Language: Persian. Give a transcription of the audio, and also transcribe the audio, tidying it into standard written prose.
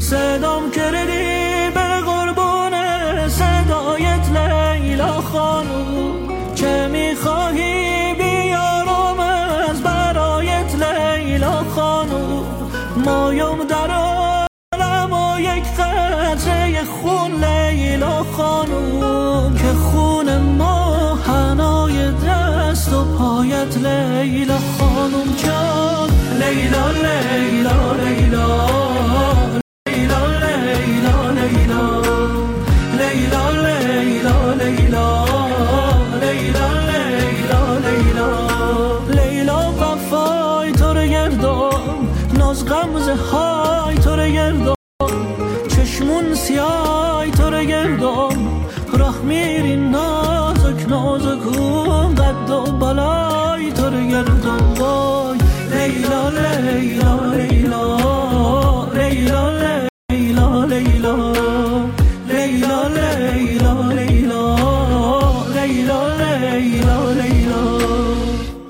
صدام کردی به قربون صدایت لیلا خانم، چه میخواهی بیارم از برایت لیلا خانم. مایم در عالم و یک قطره خون لیلا خانم، که خون ما حنای دست و پایت لیلا خانم. جان لیلا لیلا لیلا لیلا لیلا لیلا لیلا لیلا لیلا لیلا لیلا لیلا لیلا وفای تو رو گردم، ناز غمزه های تو رو گردم، چشمون سیای تو رو گردم، راه میری نازک نازکون قد و بالای تو رو گردم. وای لیلا لیلا لیلا لیلا لیلا لیلا لیلا لیلا لیلا لیلا لیلا